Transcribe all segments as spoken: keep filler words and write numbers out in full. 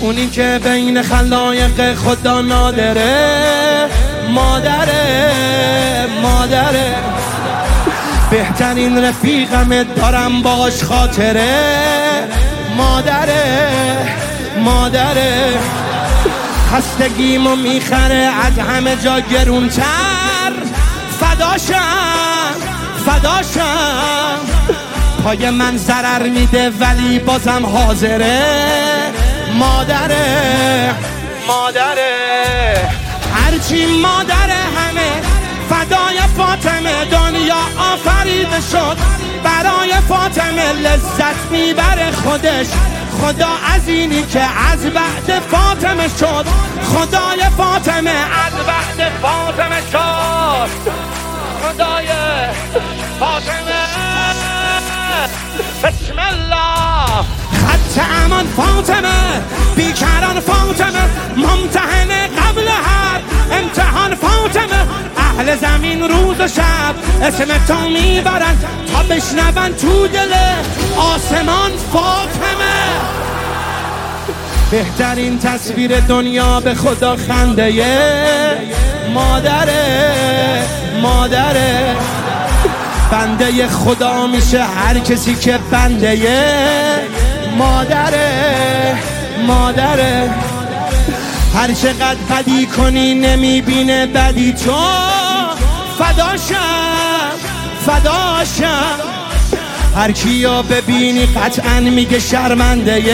اونی که بین خلایق خدا نادره، مادره مادره. بهترین رفیقم دارم باش خاطره، مادره مادره. خستگیمو میخره از همه جا گرونتر، فداشم فداشم. پای من ضرر میده ولی بازم حاضره، مادره مادره. هرچی مادره همه فدای فاطمه، دنیا آفریده شد برای فاطمه. لذت میبره خودش خدا از اینی که از بعد فاطمه شد، خدای فاطمه از بعد فاطمه شد، خدای فاطمه. بسم الله. خط امان فاطمه، بیکران فاطمه، ممتحن قبل هر امتحان فاطمه. اهل زمین روز و شب اسم تو میبرن تا بشنون تو دل آسمان فاطمه. بهترین تصویر دنیا به خدا خنده مادره مادره. بنده خدا میشه هر کسی که بنده مادره مادره. هر چقدر بدی کنی نمیبینه بدی تو، فداشم فداشم. هر کیو ببینی قطعا میگه شرمنده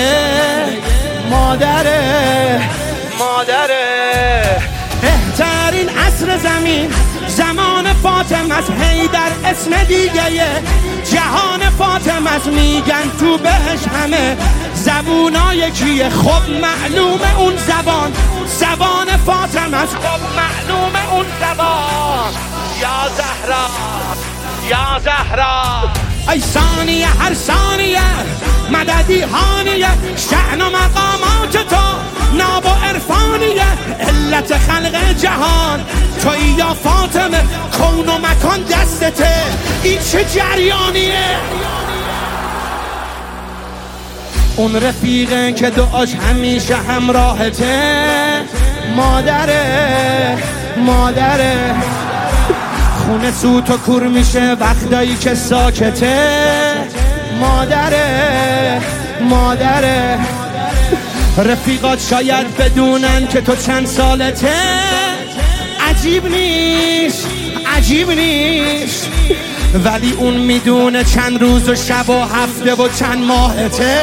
مادره مادره. بهترین عصر زمین زمان فاطمه است، حیدر اسم دیگه جهان فاطمه است. میگن تو بهش همه زبونای کیه، خب معلومه اون زبان زبان فاطمه است، خب معلومه اون زبان. یا زهرا یا زهرا. ای ثانیه هر ثانیه مددی هانیه، شأن و مقامات تو ناب و عرفانیه. علت خلق جهان توی یا فاطمه، کون و مکان دستته، این چه جریانیه. اون رفیقه که دعاش همیشه همراهته، مادره مادره. خونه سوت و کور میشه وقتایی که ساکته، مادره مادره. رفیقات شاید بدونن که تو چند سالته، عجیب نیست عجیب نیست. ولی اون میدونه چند روز و شب و هفته و چند ماهته،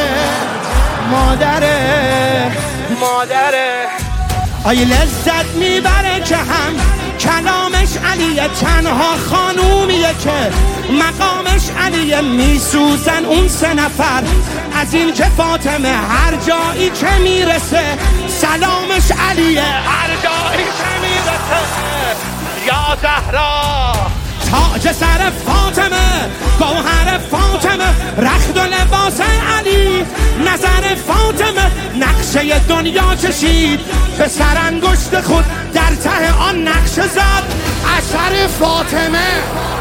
مادره مادره. آی لذت میبره که هم کلامش علیه، تنها خانومیه که مقامش علیه. میسوزن اون سه نفر از این که فاطمه هر جایی که میرسه سلامش علیه، هر جایی که میرسه. یا زهرا تاج سر فاطمه، گوهر فاطمه، رخت و لباس علی، نظر فاطمه. نقشه دنیا کشید به سر انگشت خود، در ته آن نقشه زد اثر فاطمه.